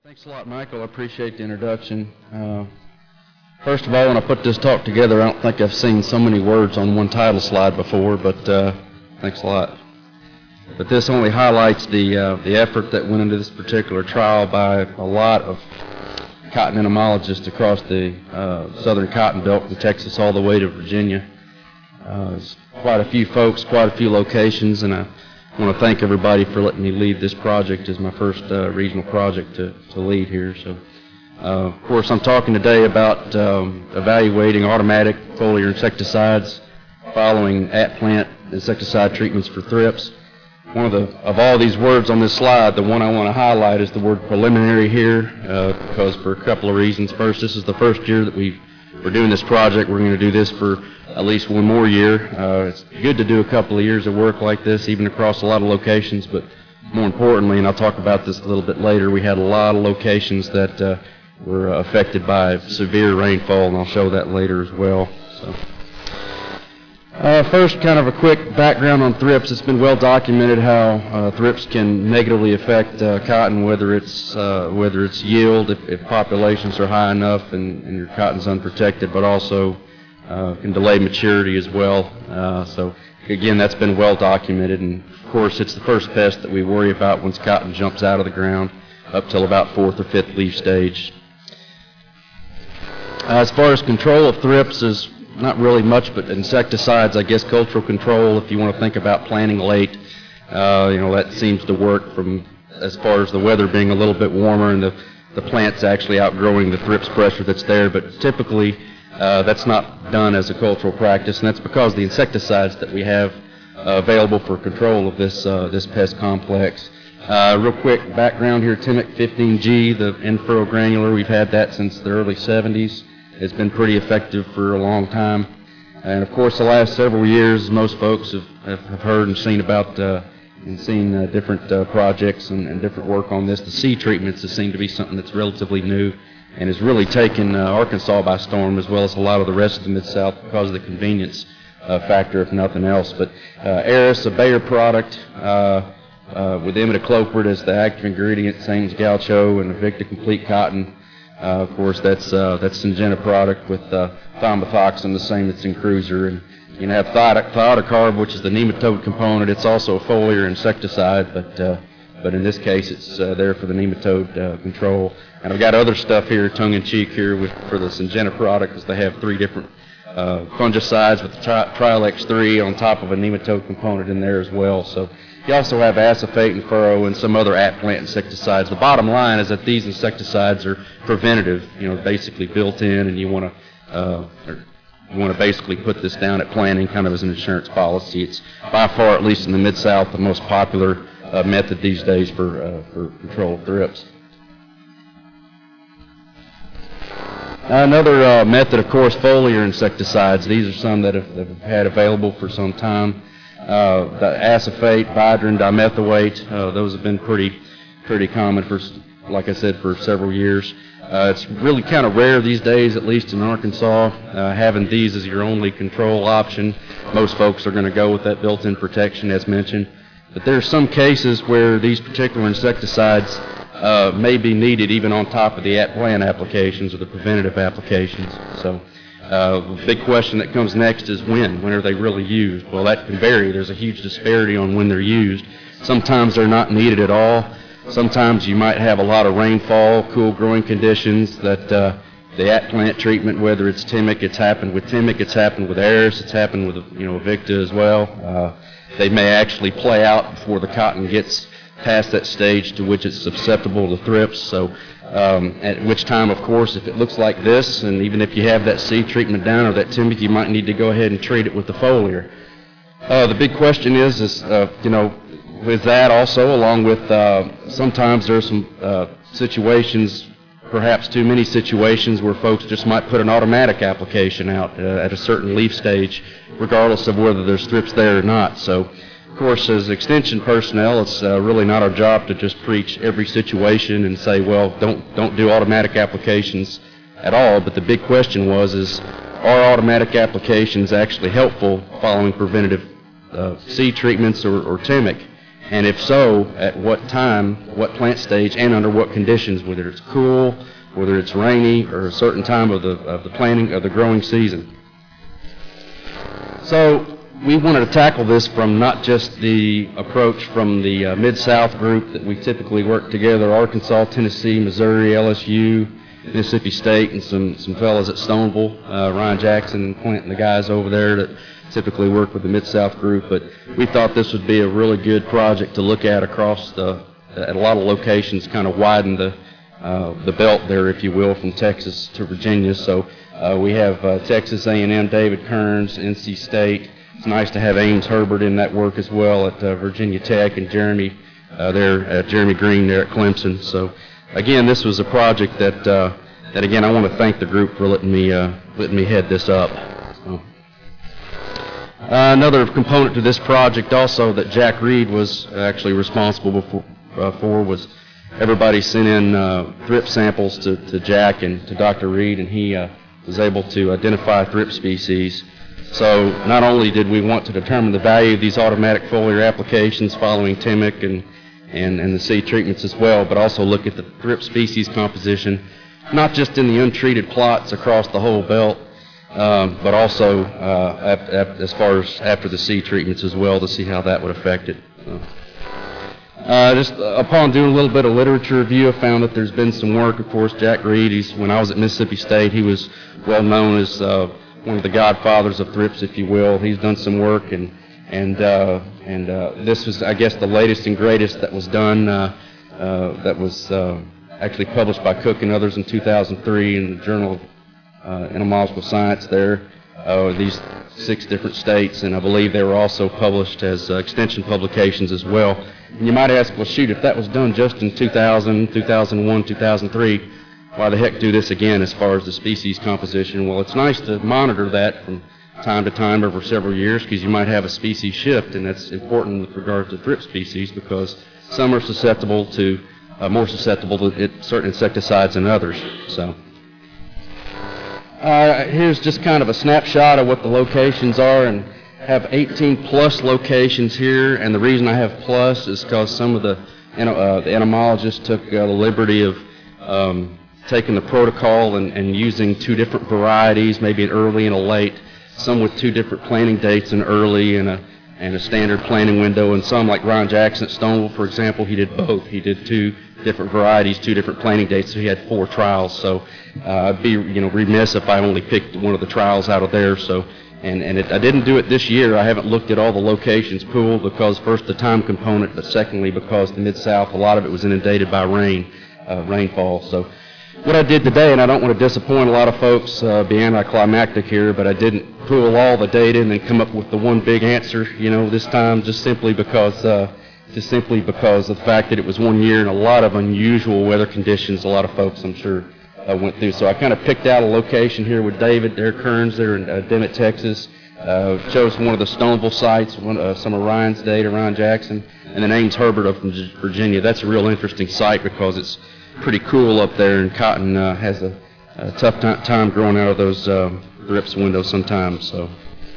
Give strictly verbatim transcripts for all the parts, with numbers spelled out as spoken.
Thanks a lot, Michael. I appreciate the introduction. Uh, first of all, when I put this talk together, I don't think I've seen so many words on one title slide before, but uh, thanks a lot. But this only highlights the, uh, the effort that went into this particular trial by a lot of cotton entomologists across the uh, southern cotton belt from Texas all the way to Virginia. Uh, there's quite a few folks, quite a few locations, and I I want to thank everybody for letting me lead this project as my first uh, regional project to, to lead here. So, uh, of course, I'm talking today about um, evaluating automatic foliar insecticides following at-plant insecticide treatments for thrips. One of the of all these words on this slide, the one I want to highlight is the word preliminary here, uh, because for a couple of reasons. First, this is the first year that we've, we're doing this project. We're going to do this for at least one more year. Uh, it's good to do a couple of years of work like this, even across a lot of locations, but more importantly, and I'll talk about this a little bit later, we had a lot of locations that uh, were affected by severe rainfall, and I'll show that later as well. So, uh, first, kind of a quick background on thrips. It's been well documented how uh, thrips can negatively affect uh, cotton, whether it's uh, whether it's yield, if, if populations are high enough and, and your cotton's unprotected, but also Uh, can delay maturity as well. Uh, so again, that's been well documented, and of course it's the first pest that we worry about once cotton jumps out of the ground up till about fourth or fifth leaf stage. Uh, as far as control of thrips, is not really much but insecticides, I guess. Cultural control, if you want to think about planting late, uh, you know, that seems to work from as far as the weather being a little bit warmer and the, the plant's actually outgrowing the thrips pressure that's there, but typically Uh, that's not done as a cultural practice, and that's because the insecticides that we have uh, available for control of this uh, this pest complex. Uh, real quick background here, Timic fifteen G, the N-furrow granular, we've had that since the early seventies. It's been pretty effective for a long time. And of course, the last several years, most folks have, have, have heard and seen about uh, and seen uh, different uh, projects and, and different work on this. The seed treatments has seemed to be something that's relatively new and has really taken uh, Arkansas by storm, as well as a lot of the rest of the Mid-South, because of the convenience uh, factor, if nothing else. But uh, Aris, a Bayer product, uh, uh, with imidacloprid as the active ingredient, same as Gaucho and Victa Complete Cotton. Uh, of course, that's uh, that's Syngenta product with uh, thiamethoxam, the same that's in Cruiser. And you can have Thiotocarb, which is the nematode component. It's also a foliar insecticide, but uh, but in this case, it's uh, there for the nematode uh, control. And I've got other stuff here, tongue-in-cheek here, with, for the Syngenta product, because they have three different uh, fungicides with the tri Trilex three on top of a nematode component in there as well. So you also have acephate and furrow and some other at-plant insecticides. The bottom line is that these insecticides are preventative, you know, basically built in, and you want to uh, you want to basically put this down at planting, kind of as an insurance policy. It's by far, at least in the Mid-South, the most popular uh, method these days for uh, for control of thrips. Another uh, method, of course, foliar insecticides. These are some that have, that have had available for some time. Uh, the acephate, Bidrin, dimethoate, uh, those have been pretty, pretty common for, like I said, for several years. Uh, it's really kind of rare these days, at least in Arkansas, uh, having these as your only control option. Most folks are going to go with that built-in protection, as mentioned. But there are some cases where these particular insecticides Uh, may be needed even on top of the at-plant applications or the preventative applications. So uh, the big question that comes next is when. When are they really used? Well, that can vary. There's a huge disparity on when they're used. Sometimes they're not needed at all. Sometimes you might have a lot of rainfall, cool growing conditions that uh, the at-plant treatment, whether it's Timic, it's happened with Timic, it's happened with Aris, it's happened with you know Victa as well. Uh, they may actually play out before the cotton gets past that stage to which it's susceptible to thrips. So um, at which time, of course, if it looks like this, and even if you have that seed treatment down or that Timic, you might need to go ahead and treat it with the foliar. Uh, the big question is, is uh, you know, with that also, along with uh, sometimes there are some uh, situations, perhaps too many situations, where folks just might put an automatic application out uh, at a certain leaf stage, regardless of whether there's thrips there or not. So, of course, as extension personnel, it's uh, really not our job to just preach every situation and say, well, don't don't do automatic applications at all. But the big question was, is are automatic applications actually helpful following preventative uh, seed treatments or, or Timic? and if so, at what time, what plant stage, and under what conditions, whether it's cool, whether it's rainy, or a certain time of the of the planting of the growing season. So we wanted to tackle this from not just the approach from the uh, Mid-South group that we typically work together, Arkansas, Tennessee, Missouri, L S U, Mississippi State, and some, some fellows at Stoneville, uh, Ryan Jackson and Clint and the guys over there that typically work with the Mid-South group. But we thought this would be a really good project to look at across the, at a lot of locations, kind of widen the, uh, the belt there, if you will, from Texas to Virginia. So uh, we have uh, Texas A and M, David Kearns, N C State. It's nice to have Ames Herbert in that work as well at uh, Virginia Tech, and Jeremy uh, there, uh, Jeremy Green there at Clemson. So again, this was a project that, uh, that again, I want to thank the group for letting me, uh, letting me head this up. So. Uh, another component to this project also that Jack Reed was actually responsible for, uh, for was everybody sent in uh, thrip samples to, to Jack and to Doctor Reed, and he uh, was able to identify thrip species. So not only did we want to determine the value of these automatic foliar applications following T M I C and, and, and the seed treatments as well, but also look at the thrip species composition, not just in the untreated plots across the whole belt, um, but also uh, ap ap as far as after the seed treatments as well, to see how that would affect it. So, uh, just uh, upon doing a little bit of literature review, I found that there's been some work. Of course, Jack Reed, he's, when I was at Mississippi State, he was well known as uh, one of the godfathers of thrips, if you will. He's done some work, and and uh, and uh, this was, I guess, the latest and greatest that was done. Uh, uh, that was uh, actually published by Cook and others in two thousand three in the Journal of uh, Entomological Science. There, uh, these six different states, and I believe they were also published as uh, extension publications as well. And you might ask, well, shoot, if that was done just in two thousand, two thousand one, two thousand three. Why the heck do this again as far as the species composition? Well, it's nice to monitor that from time to time over several years, because you might have a species shift, and that's important with regard to thrip species, because some are susceptible to, uh, more susceptible to it, certain insecticides than others. So uh, here's just kind of a snapshot of what the locations are, and have eighteen plus locations here, and the reason I have plus is because some of the, uh, the entomologists took uh, the liberty of um, taking the protocol and, and using two different varieties, maybe an early and a late, some with two different planting dates, an early and a, and a standard planting window, and some like Ryan Jackson at Stoneville, for example, he did both. He did two different varieties, two different planting dates, so he had four trials. So uh, I'd be you know remiss if I only picked one of the trials out of there. So and, and it, I didn't do it this year. I haven't looked at all the locations pooled, because first the time component, but secondly because the Mid-South, a lot of it was inundated by rain, uh, rainfall. So what I did today, and I don't want to disappoint a lot of folks, uh, be anticlimactic here, but I didn't pool all the data and then come up with the one big answer, you know, this time, just simply because, uh, just simply because of the fact that it was one year and a lot of unusual weather conditions. A lot of folks, I'm sure, uh, went through. So I kind of picked out a location here with David, there, Kearns, there in uh, Dimmitt, Texas. Uh, chose one of the Stoneville sites, one, uh, some of Ryan's data, Ryan Jackson, and then Ames Herbert up from Virginia. That's a real interesting site because it's pretty cool up there, and cotton uh, has a, a tough time growing out of those uh, thrips windows sometimes. So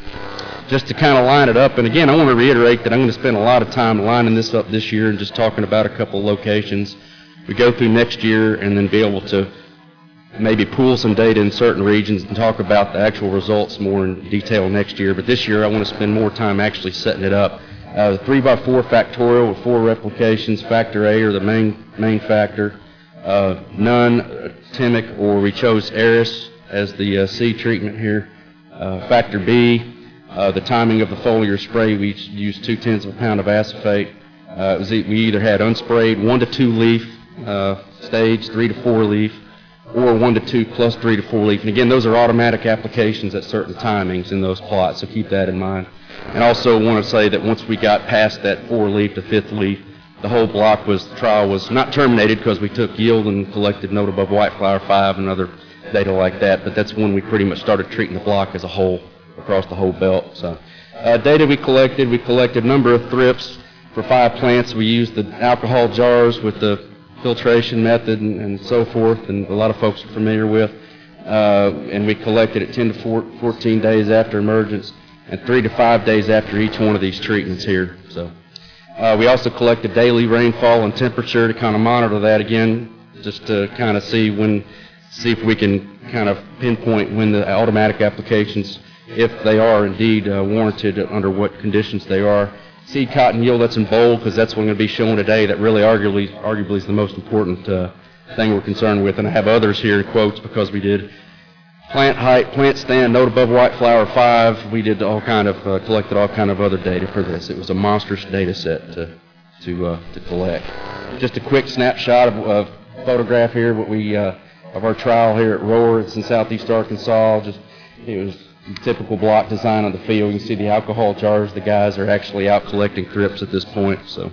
just to kind of line it up, and again, I want to reiterate that I'm going to spend a lot of time lining this up this year and just talking about a couple of locations. We go through next year and then be able to maybe pool some data in certain regions and talk about the actual results more in detail next year. But this year I want to spend more time actually setting it up. Uh, the three by four factorial with four replications, factor A or the main, main factor. Uh, none, uh, T M I C, or we chose Eris as the uh, seed treatment here. Uh, factor B, uh, the timing of the foliar spray, we used two tenths of a pound of acephate. Uh, it was e we either had unsprayed one to two leaf uh, stage, three to four leaf, or one to two plus three to four leaf. And again, those are automatic applications at certain timings in those plots, so keep that in mind. And also want to say that once we got past that four leaf to fifth leaf, the whole block was, the trial was not terminated because we took yield and collected note above white flower five and other data like that, but that's when we pretty much started treating the block as a whole across the whole belt. So uh, data we collected, we collected a number of thrips for five plants. We used the alcohol jars with the filtration method and, and so forth, and a lot of folks are familiar with, uh, and we collected it ten to fourteen days after emergence and three to five days after each one of these treatments here. So Uh, we also collected daily rainfall and temperature to kind of monitor that again, just to kind of see when, see if we can kind of pinpoint when the automatic applications, if they are indeed uh, warranted, under what conditions they are. Seed cotton yield, that's in bold because that's what I'm going to be showing today. That really arguably, arguably is the most important uh, thing we're concerned with. And I have others here in quotes because we did plant height, plant stand, note above white flower five. We did all kind of, uh, collected all kind of other data for this. It was a monstrous data set to, to, uh, to collect. Just a quick snapshot of, of photograph here, what we, uh, of our trial here at Rohr. It's in southeast Arkansas. Just, it was typical block design on the field. You can see the alcohol jars. The guys are actually out collecting thrips at this point. So,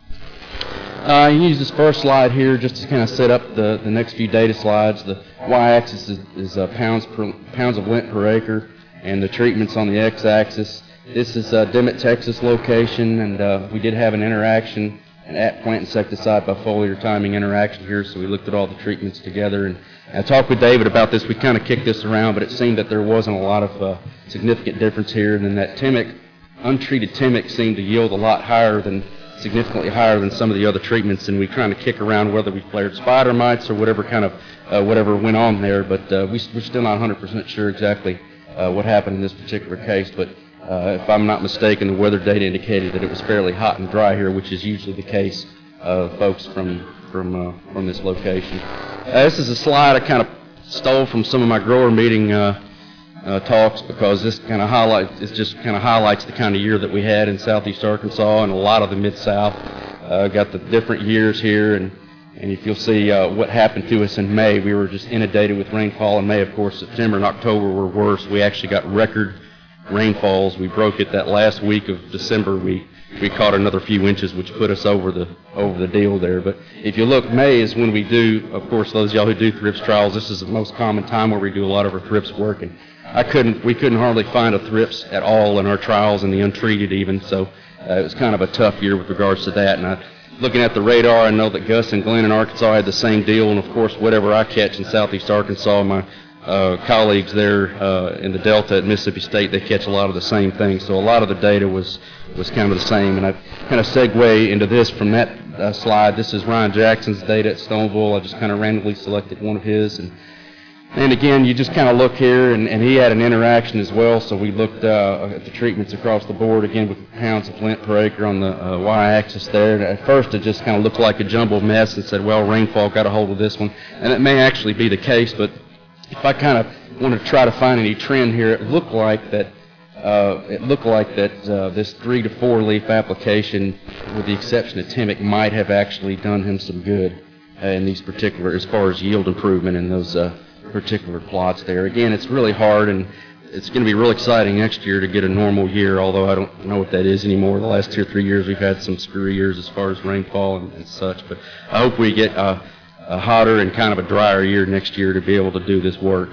uh, you use this first slide here just to kind of set up the, the next few data slides. The y-axis is, is uh, pounds per pounds of lint per acre, and the treatments on the x-axis. This is uh, Dimmitt, Texas location, and uh, we did have an interaction, an at-plant insecticide by foliar timing interaction here. So we looked at all the treatments together, and I talked with David about this. We kind of kicked this around, but it seemed that there wasn't a lot of uh, significant difference here. And then that Timic, untreated Timic, seemed to yield a lot higher than, significantly higher than some of the other treatments. And we trying to kick around whether we flared spider mites or whatever kind of uh, whatever went on there. But uh, we, we're still not one hundred percent sure exactly uh, what happened in this particular case. But uh, if I'm not mistaken, the weather data indicated that it was fairly hot and dry here, which is usually the case, uh, folks from from uh, from this location. Uh, this is a slide I kind of stole from some of my grower meeting uh, uh, talks because this kind of highlights, it just kind of highlights the kind of year that we had in southeast Arkansas and a lot of the Mid-South. Uh, got the different years here, and, and if you'll see uh, what happened to us in May, we were just inundated with rainfall in May. Of course, September and October were worse. We actually got record rainfalls. We broke it that last week of December. We we caught another few inches, which put us over the over the deal there. But if you look, May is when we do, of course, those of y'all who do thrips trials, this is the most common time where we do a lot of our thrips work. And I couldn't, we couldn't hardly find a thrips at all in our trials, and the untreated even. So uh, it was kind of a tough year with regards to that. And I, looking at the radar, I know that Gus and Glenn in Arkansas had the same deal. And of course, whatever I catch in southeast Arkansas, my Uh, colleagues there uh, in the Delta at Mississippi State, they catch a lot of the same things. So a lot of the data was, was kind of the same. And I kind of segue into this from that uh, slide. This is Ryan Jackson's data at Stoneville. I just kind of randomly selected one of his. And, and again, you just kind of look here, and, and he had an interaction as well. So we looked uh, at the treatments across the board, again with pounds of lint per acre on the uh, y-axis there. And at first, it just kind of looked like a jumbled mess and said, well, rainfall got a hold of this one. And it may actually be the case, but if I kind of wanted to try to find any trend here, it looked like that uh, it looked like that uh, this three to four leaf application, with the exception of Timic, might have actually done him some good uh, in these particular, as far as yield improvement in those uh, particular plots there. Again, it's really hard, and it's going to be real exciting next year to get a normal year, although I don't know what that is anymore. The last two or three years we've had some screwy years as far as rainfall and, and such, but I hope we get uh, a hotter and kind of a drier year next year to be able to do this work.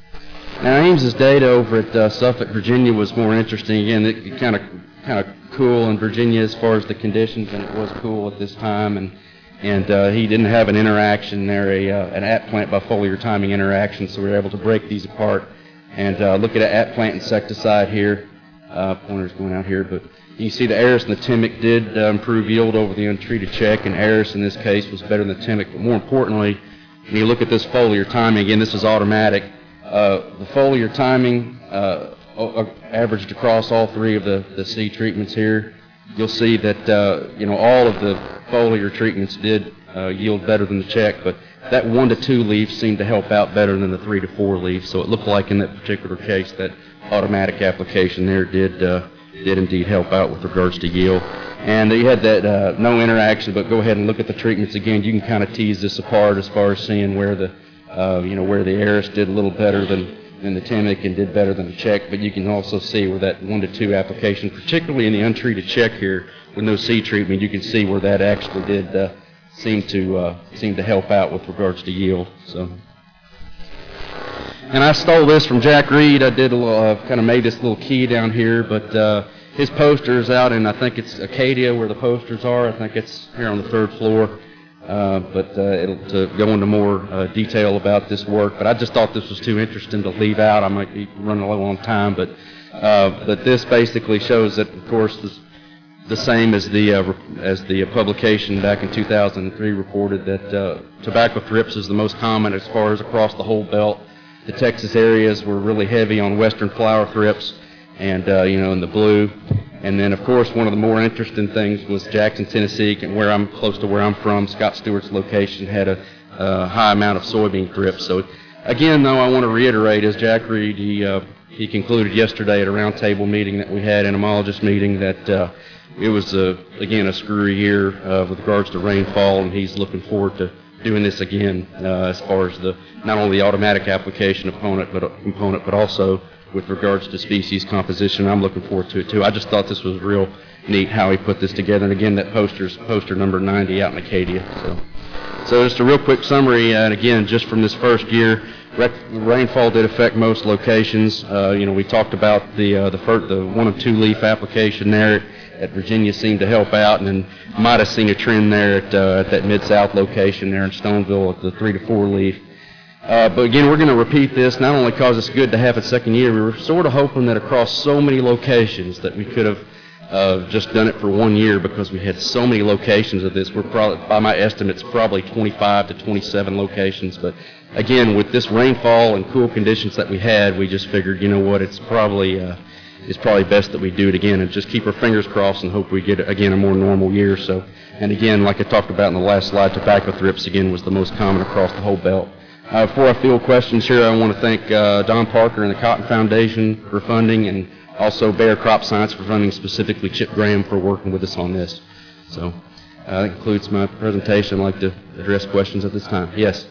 Now, Ames's data over at uh, Suffolk, Virginia was more interesting. Again, it, it kind of kind of cool in Virginia as far as the conditions, and it was cool at this time. And and uh, he didn't have an interaction there, a uh, an at-plant by foliar timing interaction, so we were able to break these apart and uh, look at an at-plant insecticide here. Uh, pointer's going out here, but you see the Aris and the Timic did uh, improve yield over the untreated check, and Aris in this case was better than the Timic. But more importantly, when you look at this foliar timing, again, this is automatic. Uh, the foliar timing uh, averaged across all three of the, the seed treatments here. You'll see that uh, you know, all of the foliar treatments did uh, yield better than the check, but that one to two leaf seemed to help out better than the three to four leaf. So it looked like in that particular case that automatic application there did uh, did indeed help out with regards to yield. And you had that uh, no interaction, but go ahead and look at the treatments again. You can kind of tease this apart as far as seeing where the uh, you know where the Aris did a little better than than the Timic and did better than the check. But you can also see where that one to two application, particularly in the untreated check here with no seed treatment, you can see where that actually did uh, seem to uh, seem to help out with regards to yield. So. And I stole this from Jack Reed. I did a little, uh, kind of made this little key down here, but uh, his poster is out in, I think it's Acadia where the posters are. I think it's here on the third floor. Uh, but uh, it'll to go into more uh, detail about this work. But I just thought this was too interesting to leave out. I might be running low on time, but uh, but this basically shows that, of course, this the same as the uh, as the publication back in two thousand three reported that uh, tobacco thrips is the most common as far as across the whole belt. The Texas areas were really heavy on western flower thrips, and uh, you know, in the blue. And then, of course, one of the more interesting things was Jackson, Tennessee, and where I'm close to where I'm from. Scott Stewart's location had a, a high amount of soybean thrips. So, again, though, I want to reiterate, as Jack Reed, he uh, he concluded yesterday at a roundtable meeting that we had, entomologist meeting, that uh, it was, uh, again, a screwy year uh, with regards to rainfall, and he's looking forward to doing this again uh, as far as the not only the automatic application component, but component, but also with regards to species composition. I'm looking forward to it too. I just thought this was real neat how he put this together. And again, that poster's poster number ninety out in Acadia. So, so just a real quick summary. And again, just from this first year, rec- rainfall did affect most locations. Uh, you know, we talked about the uh, the, fir- the one and two leaf application there at Virginia seemed to help out, and then might have seen a trend there at, uh, at that Mid-South location there in Stoneville at the three to four leaf. Uh, but again, we're going to repeat this, not only because it's good to have it second year, we were sort of hoping that across so many locations that we could have uh, just done it for one year, because we had so many locations of this. We're probably, by my estimates, probably twenty-five to twenty-seven locations. But again, with this rainfall and cool conditions that we had, we just figured, you know what, it's probably uh, it's probably best that we do it again and just keep our fingers crossed and hope we get, again, a more normal year. So, and again, like I talked about in the last slide, tobacco thrips, again, was the most common across the whole belt. Uh, before I field questions here, I want to thank uh, Don Parker and the Cotton Foundation for funding, and also Bayer Crop Science for funding, specifically Chip Graham for working with us on this. So uh, that concludes my presentation. I'd like to address questions at this time. Yes?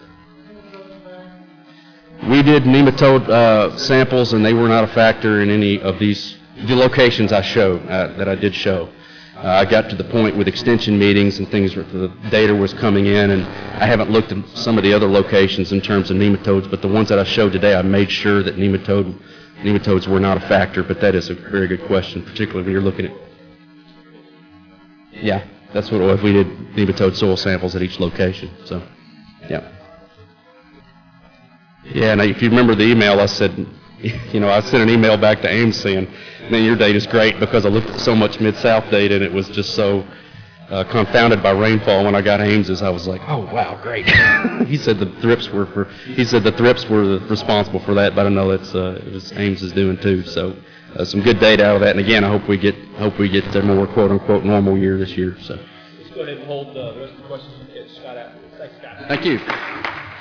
We did nematode uh, samples, and they were not a factor in any of these, the locations I showed, uh, that I did show. Uh, I got to the point with extension meetings and things where the data was coming in, and I haven't looked at some of the other locations in terms of nematodes, but the ones that I showed today, I made sure that nematode, nematodes were not a factor, but that is a very good question, particularly when you're looking at, yeah, that's what it was. We did nematode soil samples at each location, so, yeah. Yeah, and if you remember the email, I said, you know, I sent an email back to Ames saying, man, your data's great, because I looked at so much Mid-South data, and it was just so uh, confounded by rainfall. When I got Ames's, I was like, oh, wow, great. He said the thrips were for, he said the thrips were responsible for that, but I know that's, uh, it was Ames is doing too. So uh, some good data out of that. And again, I hope we get, hope we get a more quote-unquote normal year this year. So. Let's go ahead and hold uh, the rest of the questions and get Scott afterwards. Thanks, Scott. Thank you.